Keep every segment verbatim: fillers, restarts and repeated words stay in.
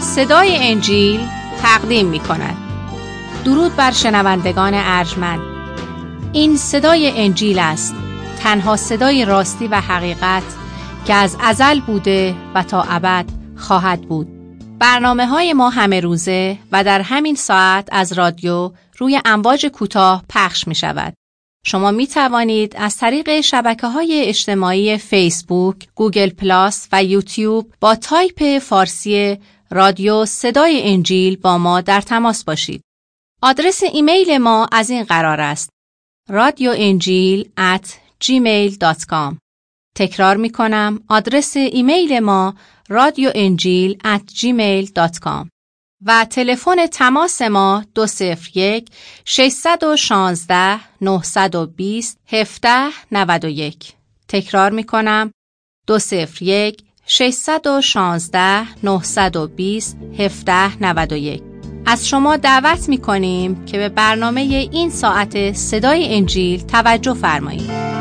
صدای انجیل تقدیم می کند. درود بر شنوندگان ارجمند. این صدای انجیل است، تنها صدای راستی و حقیقت که از ازل بوده و تا ابد خواهد بود. برنامه های ما همه روزه و در همین ساعت از رادیو روی امواج کوتاه پخش می شود. شما می توانید از طریق شبکه‌های اجتماعی فیسبوک، گوگل پلاس و یوتیوب با تایپ فارسی رادیو صدای انجیل با ما در تماس باشید. آدرس ایمیل ما از این قرار است: رادیو انجیل ات جیمیل دات کام. تکرار می کنم، آدرس ایمیل ما رادیو انجیل ات جیمیل دات کام و تلفن تماس ما دو صفر یک ششصد و شانزده نهصد و بیست هفده نود و یک. تکرار می کنم، دو صفر یک ششصد و شانزده نهصد و بیست هفده نود و یک. از شما دعوت می کنیم که به برنامه این ساعت صدای انجیل توجه فرمایید.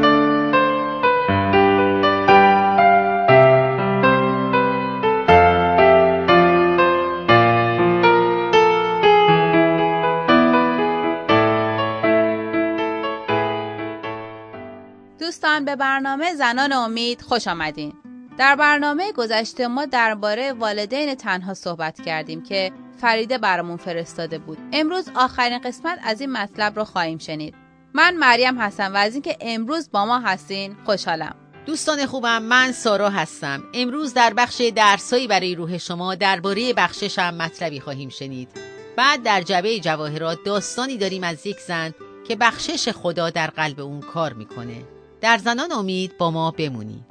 دوستان، به برنامه زنان امید خوش آمدین. در برنامه گذشته ما درباره والدین تنها صحبت کردیم که فریده برامون فرستاده بود. امروز آخرین قسمت از این مطلب رو خواهیم شنید. من مریم هستم و از اینکه امروز با ما هستین خوشحالم. دوستان خوبم، من سارا هستم. امروز در بخش درسایی برای روح شما درباره بخشش هم مطلبی خواهیم شنید. بعد در جبهه جواهرات داستانی داریم از یک زن که بخشش خدا در قلب اون کار میکنه. در زنان امید با ما بمونید.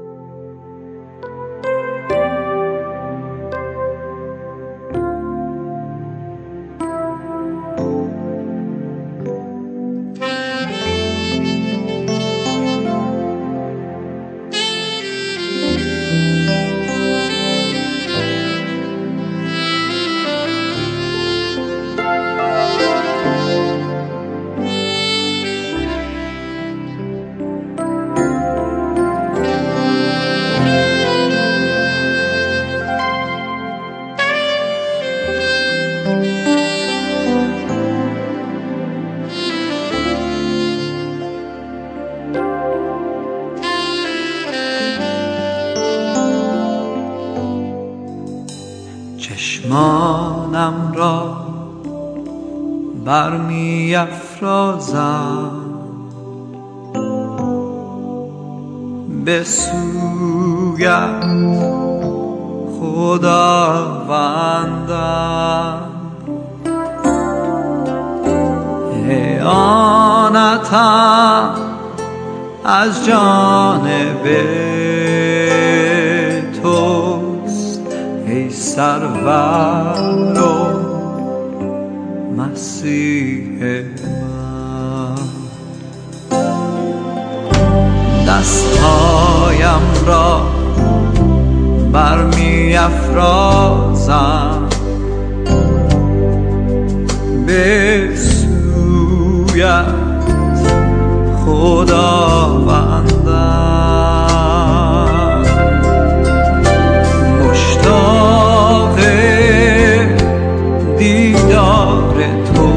چشمانم را برمی افرازم به سویت خداوندم، اعانتم از جانب توست ای سرور و مسیح من. دستهایم را برمی افرازم به سویت خداوندم، مشتاق دیدار تو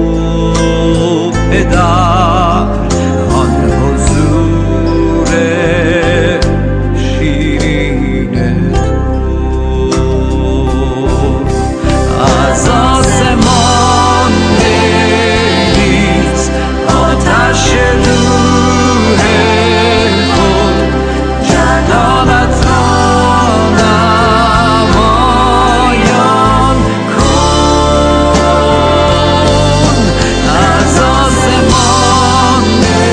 پدر، آن حضور شیرین تو از آسمان بریز آتش روح خود، جلالت را نمایان کن. از آسمان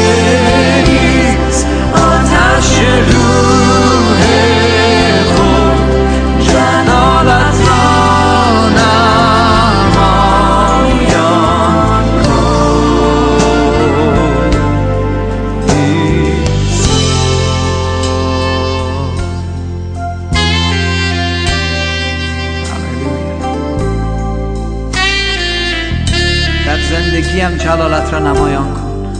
بریز آتش روح خود، جلالت را نمایان در زندگیم جلالت را نمایان کن،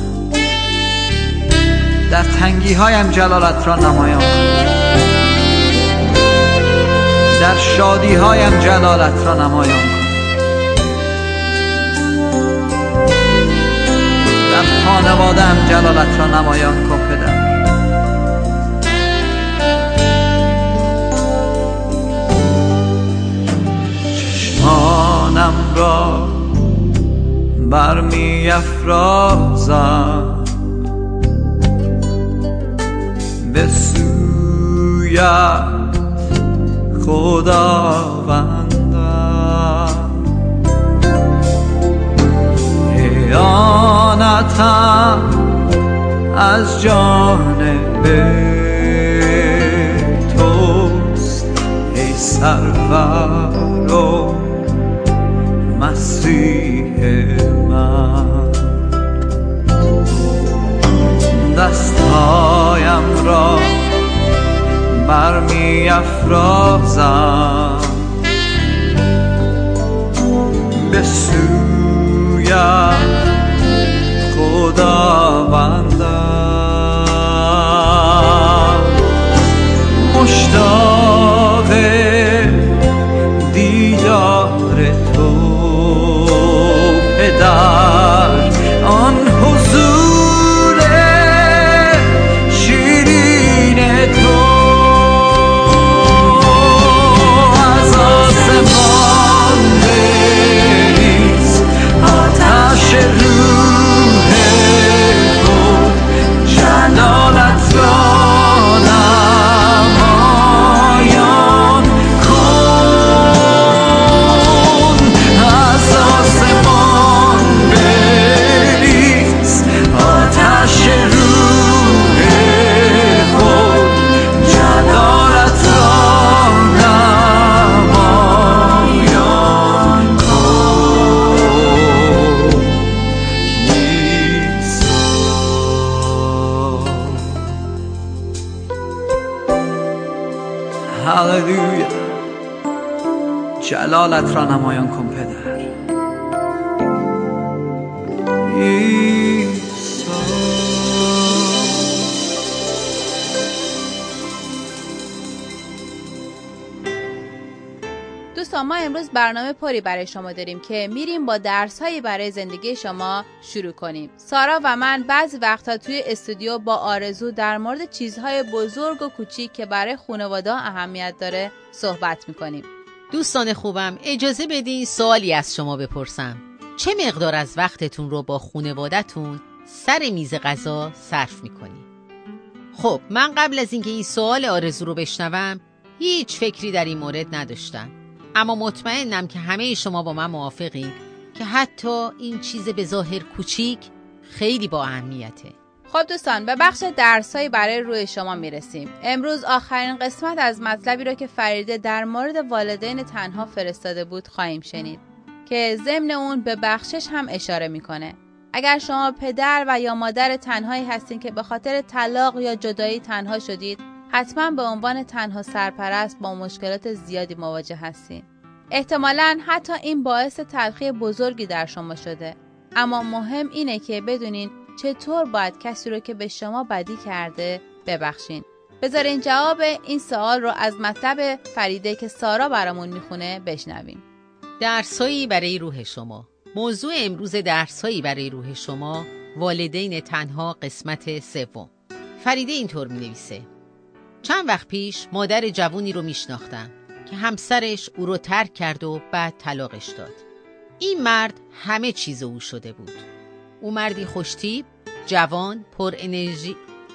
در تنگی هایم جلالت را نمایان کن، در در شادی هایم جلالت را نمایان کن. در خانواده‌ام جلالت را نمایان کن پدر. چشمانم را برمی افرازم به سویت خداوندم، اعانتم از جانب توست ای سرور و مسیح من. دستهایم را برمی افرازم به سویت خداوندم، مشتاق دیدار تو پدر، آن حضور شیرین تو از آسمان بریز، آتش روح خود جلالت را نمایان کن. از آسمان بریز، آتش روح خود جلالت را نمایان کن. هللویا، جلالت را نمایان کن پدر. عیسی. دوستان ما امروز برنامه پری برای شما داریم که میریم با درس‌هایی برای زندگی شما شروع کنیم. سارا و من بعضی وقتا توی استودیو با آرزو در مورد چیزهای بزرگ و کوچیک که برای خانواده اهمیت داره صحبت میکنیم. دوستان خوبم، اجازه بدین سوالی از شما بپرسم. چه مقدار از وقتتون رو با خانواده‌تون سر میز غذا صرف میکنی؟ خب من قبل از اینکه این سوال آرزو رو بشنوم هیچ فکری در این مورد نداشتم، اما مطمئنم که همه شما با من موافقین که حتی این چیز به ظاهر کوچیک خیلی با اهمیته. خب دوستان به بخش درسایی برای روی شما میرسیم. امروز آخرین قسمت از مطلبی رو که فریده در مورد والدین تنها فرستاده بود خواهیم شنید که ضمن اون به بخشش هم اشاره میکنه. اگر شما پدر و یا مادر تنهایی هستین که به خاطر طلاق یا جدایی تنها شدید، حتما به عنوان تنها سرپرست با مشکلات زیادی مواجه هستین. احتمالاً حتی این باعث تلخی بزرگی در شما شده. اما مهم اینه که بدونین چطور باید کسی رو که به شما بدی کرده ببخشین. بذارین جواب این سوال رو از مطلب فریده که سارا برامون میخونه بشنویم. درسایی برای روح شما. موضوع امروز درسایی برای روح شما، والدین تنها، قسمت سوم. فریده اینطور می‌نویسه: چند وقت پیش مادر جوونی رو میشناختم که همسرش او رو ترک کرد و بعد طلاقش داد. این مرد همه چیز او شده بود. او مردی خوشتیپ، جوان، پر انرژی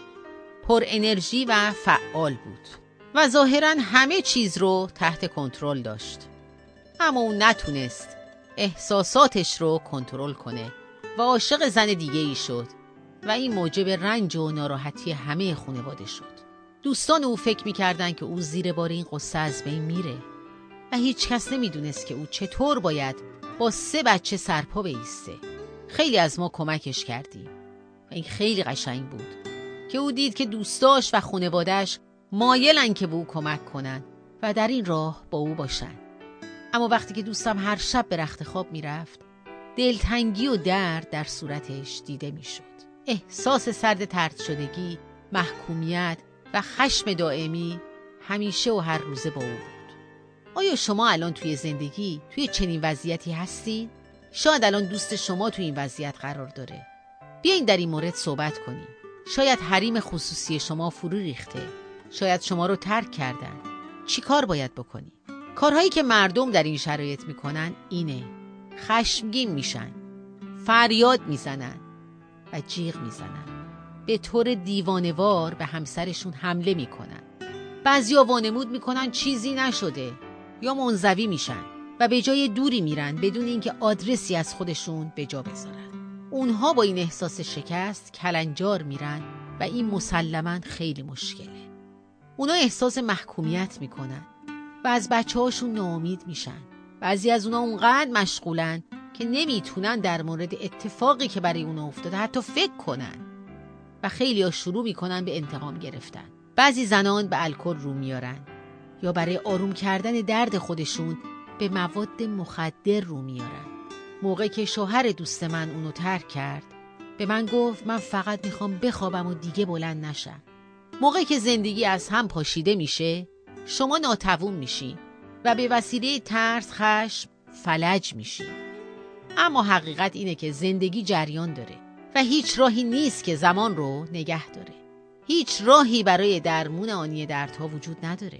پر انرژی و فعال بود و ظاهراً همه چیز رو تحت کنترل داشت. اما او نتونست احساساتش رو کنترل کنه و عاشق زن دیگه ای شد و این موجب رنج و ناراحتی همه خانواده شد. دوستان او فکر می‌کردن که او زیر بار این قصه از بین میره و هیچ کس نمیدونست که او چطور باید با سه بچه سرپا بایسته. خیلی از ما کمکش کردیم و این خیلی قشنگ بود که او دید که دوستاش و خانواده‌اش مایلن که به او کمک کنن و در این راه با او باشن. اما وقتی که دوستم هر شب به رخت خواب میرفت، دلتنگی و درد در صورتش دیده میشد. احساس سرد طرد شدگی، محکومیت و خشم دائمی همیشه و هر روزه با او بود. آیا شما الان توی زندگی توی چنین وضعیتی هستید؟ شاید الان دوست شما توی این وضعیت قرار داره. بیاین در این مورد صحبت کنیم. شاید حریم خصوصی شما فرو ریخته. شاید شما رو ترک کردن. چی کار باید بکنی؟ کارهایی که مردم در این شرایط میکنن اینه: خشمگین میشن، فریاد میزنن و جیغ میزنن. به طور دیوانه‌وار به همسرشون حمله میکنن. بعضیا وانمود میکنن چیزی نشده یا منزوی میشن و به جای دوری میرن بدون اینکه آدرسی از خودشون به جا بذارن. اونها با این احساس شکست کلنجار میرن و این مسلماً خیلی مشکله. اونا احساس محکومیت میکنن و از بچه هاشون ناامید میشن. بعضی از اونا اونقدر مشغولن که نمیتونن در مورد اتفاقی که برای اونا افتاده حتی فکر کنن و خیلی ها شروع میکنن به انتقام گرفتن. بعضی زنان به الکل رو میارن یا برای آروم کردن درد خودشون به مواد مخدر رو میارن. موقعی که شوهر دوست من اونو ترک کرد به من گفت من فقط میخوام بخوابم و دیگه بلند نشم. موقعی که زندگی از هم پاشیده میشه شما ناتوان میشی و به وسیله ترس، خشم، فلج میشی. اما حقیقت اینه که زندگی جریان داره و هیچ راهی نیست که زمان رو نگه داره. هیچ راهی برای درمون آنی دردها وجود نداره،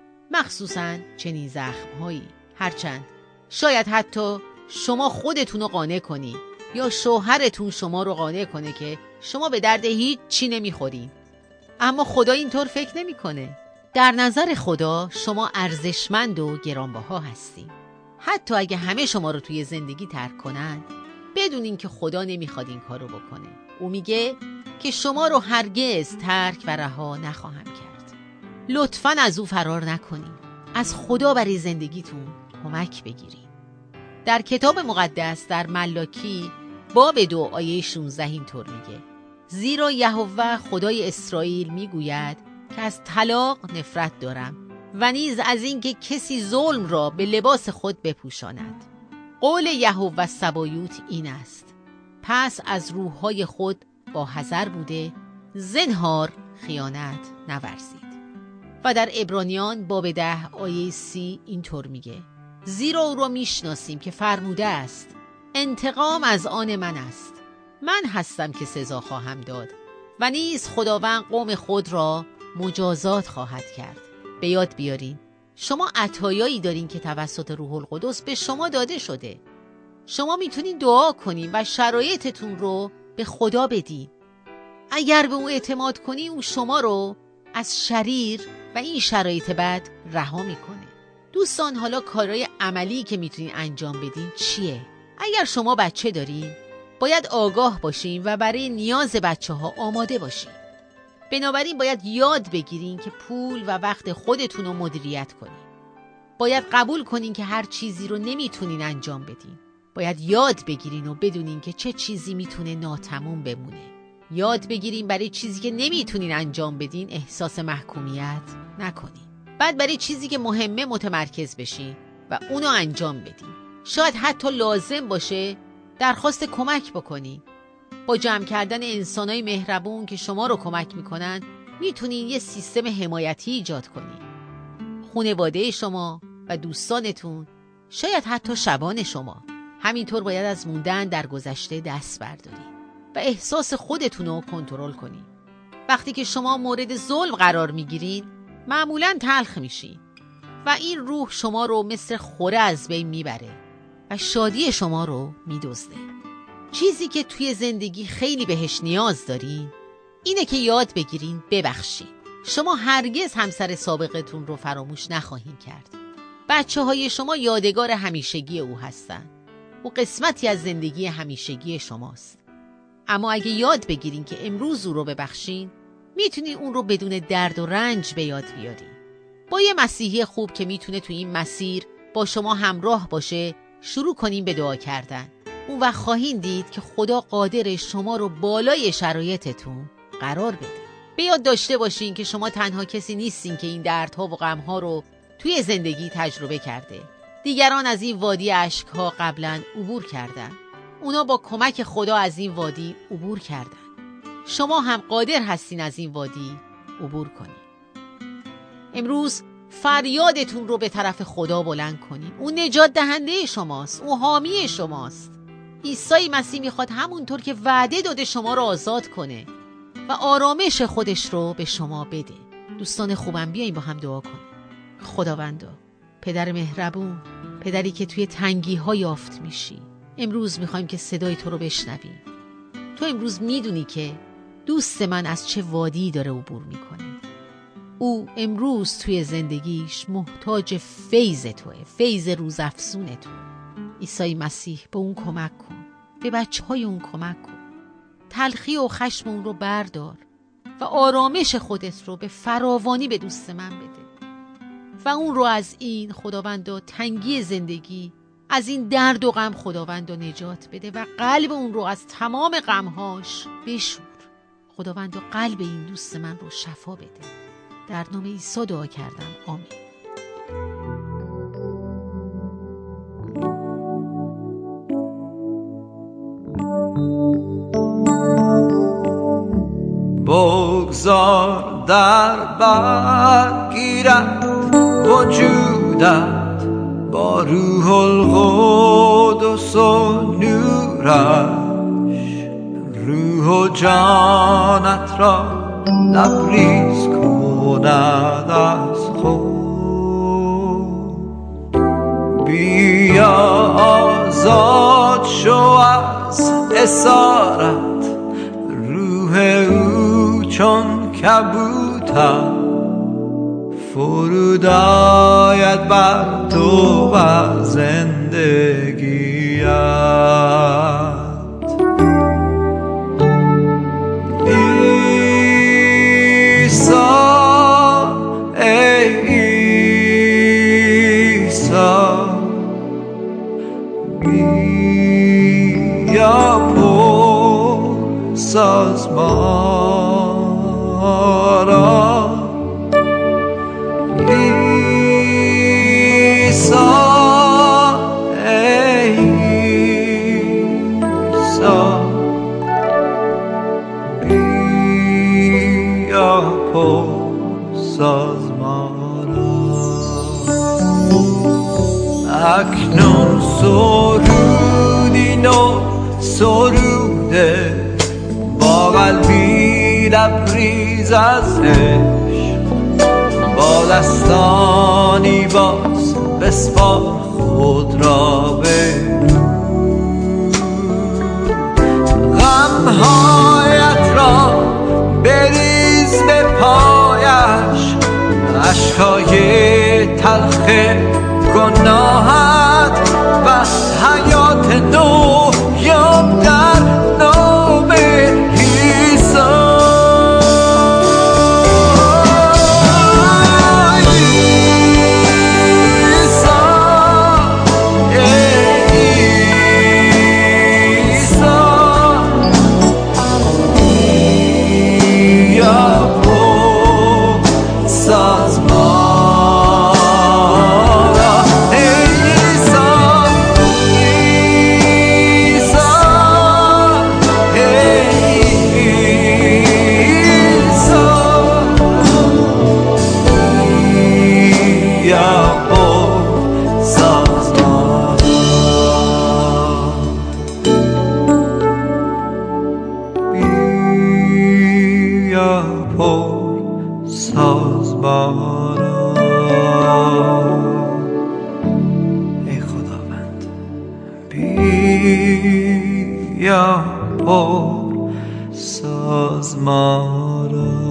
مخصوصاً چنین زخم‌هایی. هرچند شاید حتی شما خودتون رو قانع کنی یا شوهرتون شما رو قانع کنه که شما به درد هیچ چی نمیخورین، اما خدا اینطور فکر نمیکنه. در نظر خدا شما ارزشمند و گرانبها هستین. حتی اگه همه شما رو توی زندگی ترک کنن، بدونین که خدا نمیخواد این کارو بکنه. او میگه که شما رو هرگز ترک و رها نخواهم کرد. لطفاً از او فرار نکنین. از خدا برای زندگیتون کمک بگیرین. در کتاب مقدس در ملاکی باب دو آیه شانزده اینطور میگه: زیرا یهوه خدای اسرائیل میگوید که از طلاق نفرت دارم و نیز از این که کسی ظلم را به لباس خود بپوشاند. قول یهوه سبایوت این است: پس از روحهای خود با حذر بوده زنهار خیانت نورزید. و در عبرانیان باب ده آیه سی اینطور میگه: زیرا او را میشناسیم که فرموده است انتقام از آن من است، من هستم که سزا خواهم داد و نیز خداوند قوم خود را مجازات خواهد کرد. به یاد بیارین شما عطایایی دارین که توسط روح القدس به شما داده شده. شما میتونین دعا کنین و شرایطتون رو به خدا بدین. اگر به او اعتماد کنی او شما رو از شریر و این شرایط بد رها میکنه. دوستان، حالا کارهای عملی که میتونین انجام بدین چیه؟ اگر شما بچه دارین باید آگاه باشین و برای نیاز بچه ها آماده باشین. بنابراین باید یاد بگیرین که پول و وقت خودتون رو مدیریت کنین. باید قبول کنین که هر چیزی رو نمیتونین انجام بدین. باید یاد بگیرین و بدونین که چه چیزی میتونه ناتموم بمونه. یاد بگیرین برای چیزی که نمیتونین انجام بدین احساس محکومیت نکنین. بعد برای چیزی که مهمه متمرکز بشین و اونو انجام بدین. شاید حتی لازم باشه درخواست کمک بکنین. با جمع کردن انسانای مهربون که شما رو کمک میکنن میتونین یه سیستم حمایتی ایجاد کنین. خانواده شما و دوستانتون، شاید حتی شبان شما. همینطور باید از موندن در گذشته دست بردارین و احساس خودتون رو کنترل کنین. وقتی که شما مورد ظلم قرار میگیرین معمولاً تلخ میشین و این روح شما رو مثل خوره از بین میبره و شادی شما رو میدزده. چیزی که توی زندگی خیلی بهش نیاز دارین اینه که یاد بگیرین ببخشین. شما هرگز همسر سابقتون رو فراموش نخواهین کرد. بچه های شما یادگار همیشگی او هستن. او قسمتی از زندگی همیشگی شماست. اما اگه یاد بگیرین که امروز او رو ببخشین، میتونین اون رو بدون درد و رنج به یاد بیارین. با یه مسیحی خوب که میتونه توی این مسیر با شما همراه باشه شروع کنین به دعا کردن. اون وقت خواهین دید که خدا قادر شما رو بالای شرایطتون قرار بده. به یاد داشته باشین که شما تنها کسی نیستین که این دردها و غمها رو توی زندگی تجربه کرده. دیگران از این وادی اشک‌ها قبلاً عبور کردن. اونا با کمک خدا از این وادی عبور کردن. شما هم قادر هستین از این وادی عبور کنین. امروز فریادتون رو به طرف خدا بلند کنین. اون نجات دهنده شماست، اون حامی شماست. عیسی مسیح میخواد همونطور که وعده داده شما رو آزاد کنه و آرامش خودش رو به شما بده. دوستان خوبم، بیاییم با هم دعا کنیم. خداوندا، پدر مهربون، پدری که توی تنگی ها یافت میشی، امروز میخوایم که صدای تو رو بشنویم. تو امروز میدونی که دوست من از چه وادی داره عبور میکنه. او امروز توی زندگیش محتاج فیض توه، فیض روزافزون تو. عیسی مسیح به اون کمک کن، به بچه های اون کمک کن. تلخی و خشم اون رو بردار و آرامش خودت رو به فراوانی به دوست من بده و اون رو از این خداوند تنگی زندگی، از این درد و غم خداوند نجات بده و قلب اون رو از تمام غمهاش بشور. خداوند قلب این دوست من رو شفا بده. در نام عیسی دعا کردم، آمین. بگذار در برگیرد وجودت با روح القدس و نورش، روح و جانت را لبریز کند از خود. بیا آزاد شو از اسارت، روح او چون کبوتر فرود آید بر تو و زندگیت. عیسی، ای عیسی، بیا پر ساز ما را. اکنون سرودی نو سروده با قلبی لبریز از عشق، با دستانی باز بسپار خود را به غمهایت را بریز به پایش، اشکای تلخ گناهت و حیات نو یاب در نام عیسی. ای خداوند، بیا پر ساز ما را.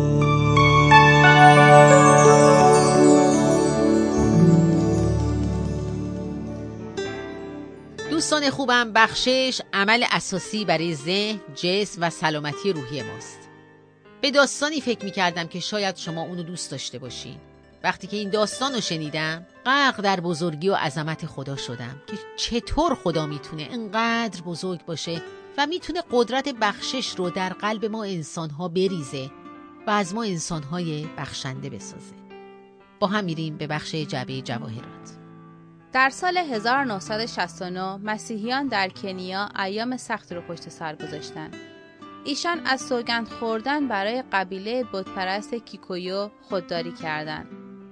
دوستان خوبم، بخشش عمل اساسی برای ذهن، جسم و سلامتی روحی ماست. به داستانی فکر می‌کردم که شاید شما اونو دوست داشته باشین. وقتی که این داستان رو شنیدم، غرق در بزرگی و عظمت خدا شدم که چطور خدا میتونه انقدر بزرگ باشه و میتونه قدرت بخشش رو در قلب ما انسان‌ها بریزه و از ما انسان‌های بخشنده بسازه. با هم میریم به بخش جعبه جواهرات. در سال هزار و نهصد و شصت و نه مسیحیان در کنیا ایام سختی رو پشت سر گذاشتن. ایشان از سوگند خوردن برای قبیله بتپرست کیکویو خودداری کردند.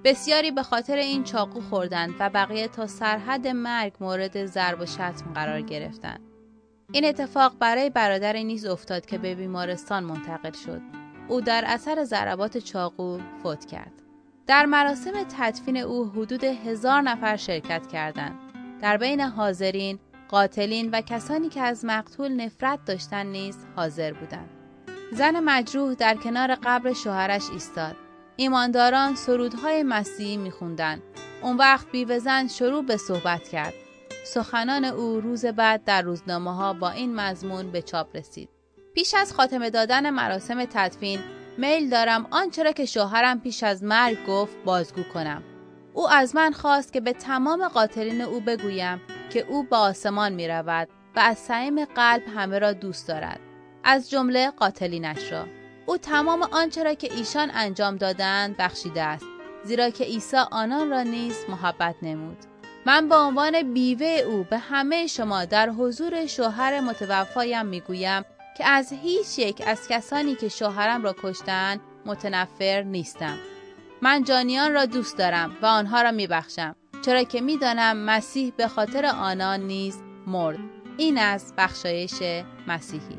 بسیاری به خاطر این چاقو خوردند و بقیه تا سرحد مرگ مورد ضرب و شتم قرار گرفتند. این اتفاق برای برادر نیز افتاد که به بیمارستان منتقل شد. او در اثر ضربات چاقو فوت کرد. در مراسم تدفین او حدود هزار نفر شرکت کردند. در بین حاضرین، قاتلین و کسانی که از مقتول نفرت داشتند نیز حاضر بودند. زن مجروح در کنار قبر شوهرش ایستاد. ایمانداران سرودهای مسیحی می‌خواندند. اون وقت بیوه زن شروع به صحبت کرد. سخنان او روز بعد در روزنامه‌ها با این مضمون به چاپ رسید: پیش از خاتمه دادن مراسم تدفین میل دارم آنچه را که شوهرم پیش از مرگ گفت بازگو کنم. او از من خواست که به تمام قاتلین او بگویم که او به آسمان می رود و از صمیم قلب همه را دوست دارد، از جمله قاتلینش را. او تمام آنچه را که ایشان انجام دادند بخشیده است، زیرا که عیسی آنان را نیز محبت نمود. من به عنوان بیوه او به همه شما در حضور شوهر متوفایم میگویم که از هیچ یک از کسانی که شوهرم را کشتند متنفر نیستم. من جانیان را دوست دارم و آنها را میبخشم، چرا که میدانم مسیح به خاطر آنان نیز مرد. این از بخشایش مسیحی.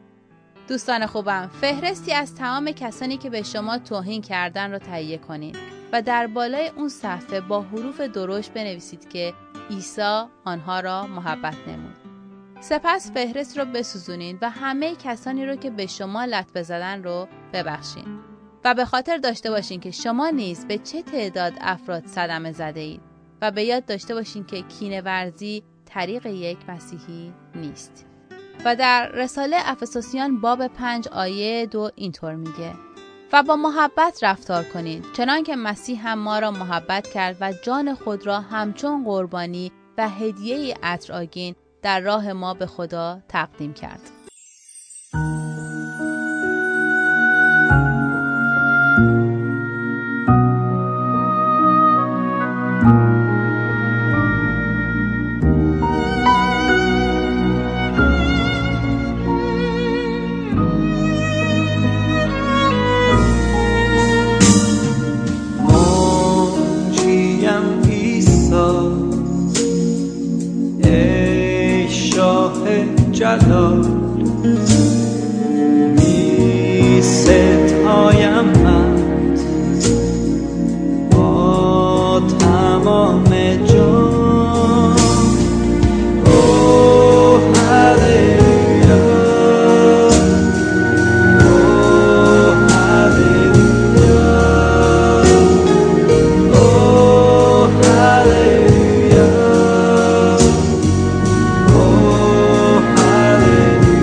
دوستان خوبم، فهرستی از تمام کسانی که به شما توهین کردن را تهیه کنید و در بالای اون صفحه با حروف درشت بنویسید که عیسی آنها را محبت نمود. سپس فهرست رو بسوزونید و همه کسانی رو که به شما لطمه زدن رو ببخشید. و به خاطر داشته باشین که شما نیز به چه تعداد افراد صدمه زده اید و به یاد داشته باشین که کینه ورزی طریق یک مسیحی نیست. و در رساله افسوسیان باب پنج آیه دو اینطور میگه: و با محبت رفتار کنید چنان که مسیح هم ما را محبت کرد و جان خود را همچون قربانی و هدیه عطرآگین در راه ما به خدا تقدیم کرد. جلال می ستایم من با تمام جان. او هللویا، او هللویا، او هللویا، او هللویا.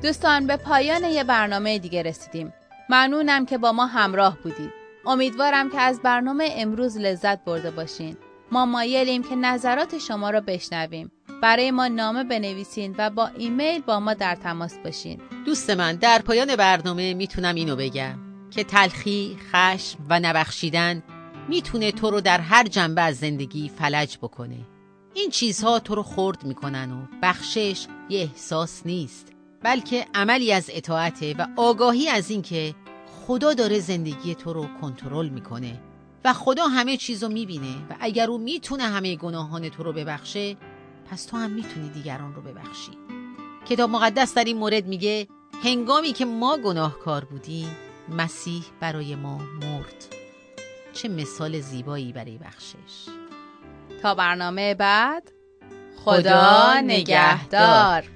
دوستان، به پایان یه برنامه دیگه رسیدیم. ممنونم که با ما همراه بودید. امیدوارم که از برنامه امروز لذت برده باشین. ما مایلیم که نظرات شما رو بشنویم. برای ما نامه بنویسین و با ایمیل با ما در تماس باشین. دوست من، در پایان برنامه میتونم اینو بگم که تلخی، خشم و نبخشیدن میتونه تو رو در هر جنبه از زندگی فلج بکنه. این چیزها تو رو خرد میکنن و بخشش یه احساس نیست، بلکه عملی از اطاعته و آگاهی از این که خدا داره زندگی تو رو کنترل میکنه و خدا همه چیزو میبینه و اگر او میتونه همه گناهان تو رو ببخشه، پس تو هم میتونی دیگران رو ببخشی. کتاب مقدس در این مورد میگه هنگامی که ما گناهکار بودیم مسیح برای ما مرد. چه مثال زیبایی برای بخشش. تا برنامه بعد، خدا نگهدار.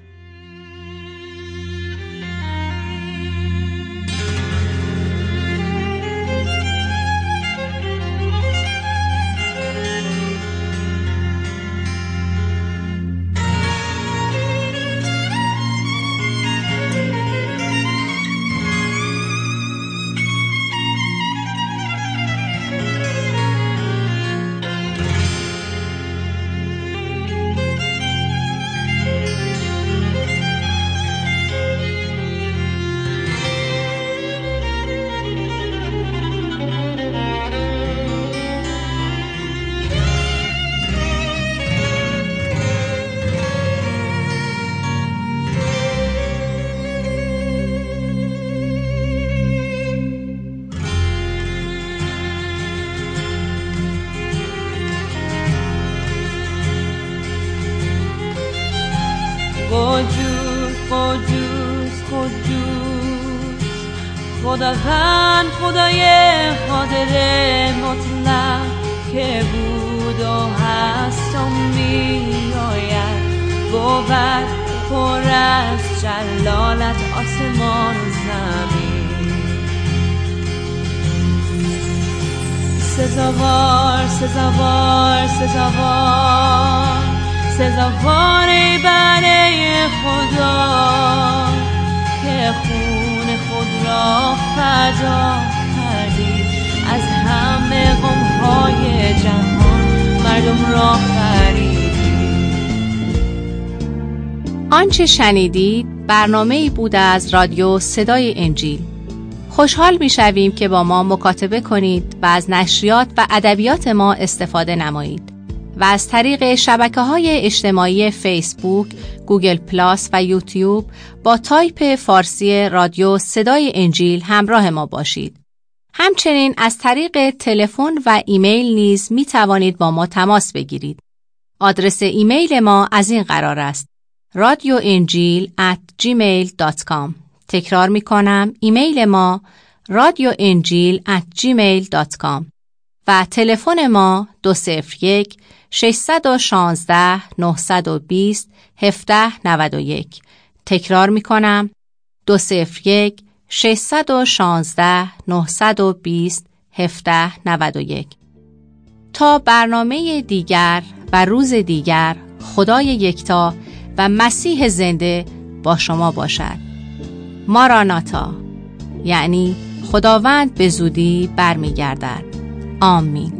قدوس قدوس قدوس خداوند، خدای قادر مطلق که بود و هست و می آید. بود پر از جلالت آسمان و زمین. سزاوار سزاوار سزاوار سزاوار برای خدا که خون خود را فدا کردی. از همه قوم‌های جهان مردم را خریدی. آنچه شنیدید برنامه‌ای بود از رادیو صدای انجیل. خوشحال می‌شویم که با ما مکاتبه کنید و از نشریات و ادبیات ما استفاده نمایید و از طریق شبکه‌های اجتماعی فیسبوک، گوگل پلاس و یوتیوب با تایپ فارسی رادیو صدای انجیل همراه ما باشید. همچنین از طریق تلفن و ایمیل نیز می توانید با ما تماس بگیرید. آدرس ایمیل ما از این قرار است: رادیو انجیل ات جیمیل دات کام. تکرار می کنم، ایمیل ما رادیو انجیل ات جیمیل دات کام و تلفن ما دو صفر یک ششصد و شانزده نهصد و بیست هفده نود و یک. تکرار می کنم، دو صفر یک ششصد و شانزده نهصد و بیست هفده نود و یک. تا برنامه دیگر و روز دیگر، خدای یکتا و مسیح زنده با شما باشد. ماراناتا، یعنی خداوند به زودی برمیگردد. آمین.